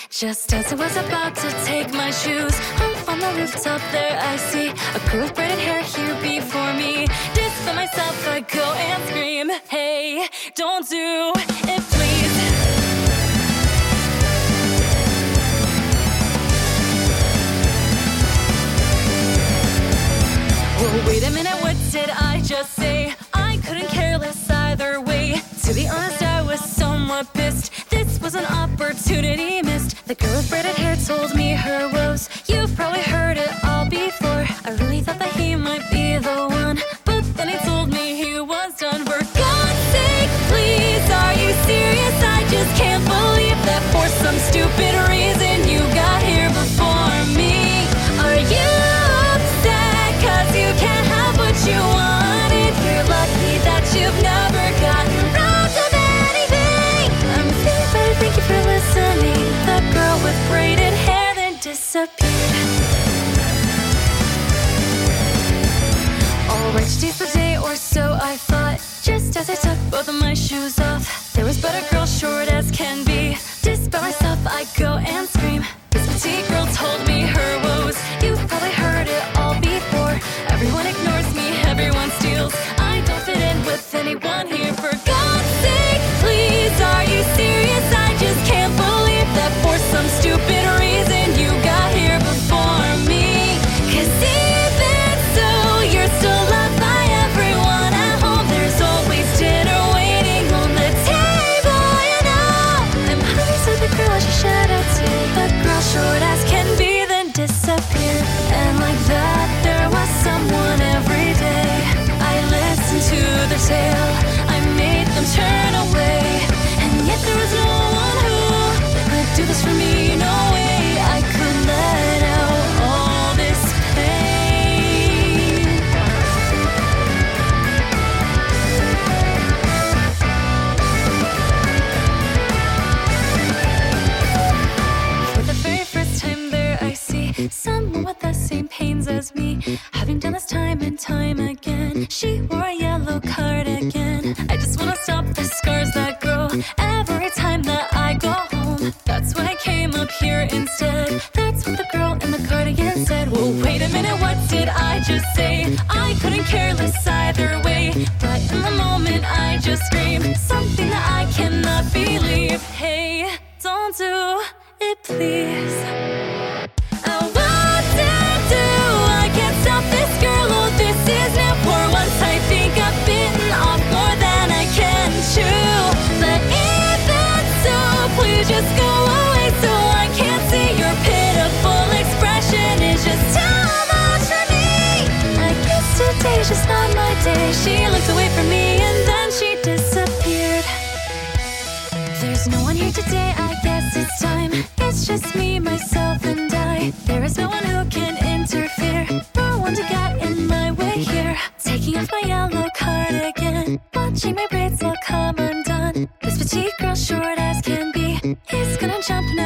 Just as I was about to take my shoes off on the rooftop, there I see a girl with braided hair here before me. Despite myself, I go and scream, hey, don't do it, please. Well, wait a minute, what did I just say? I couldn't care less either way. To be honest, I was somewhat pissed. This was an opportunity missed. The girl with braided hair told me her woes. You've probably heard it all before. I really thought that he might be the one, but then he told me he was done. For God's sake, please, are you serious? I just can't believe that for some stupid reason you got here before me. Are you upset 'cause you can't have what you wanted? You're lucky that you've never gotten round of anything. I'm feeling better, thank you for listening. The girl with braided hair then disappeared. Alright, today's the day, or so I thought. Just as I took both of my shoes off, there was but a girl short as can be. Despite myself, I go and scream. This petite girl told me her woes. You've probably heard it all before. Everyone ignores me, everyone steals. I don't fit in with anyone here. For God's sake, please, are you serious? I just can't believe that for some stupid reason you got here before me. 'Cause even so, you're still loved by everyone at home. There's always dinner waiting on the table, you know. I'm hungry, so the girl I should shout out to. The girl short as can be then disappeared. And like that, there was someone every day. I listened to their tale, I made them turn away. And yet there was no one who could do this for me. No way I could let out all this pain. For the very first time there I see someone with the same pains as me, having done this time and time again. She wore a yellow cardigan. I just wanna stop the scars that grow every time that I go home. That's why I came up here instead. That's what the girl in the cardigan said. Well, wait a minute, what did I just say? I couldn't care less either way, but in the moment I just screamed something that I cannot believe. Hey, don't do it, please. I want to do, I can't stop this girl. Oh, this is now for once. I think I've bitten off more than I can chew. But even so, please just go away so I can't see your pitiful expression. It's just too much for me. I guess today's just not my day. She looked away from me and then she disappeared. There's no one here today, I guess it's time. It's just me, myself, and I. There is no one who can interfere, no one to get in my way here. Taking off my yellow cardigan, watching my braids all come undone. This petite girl, short as can be, is gonna jump now.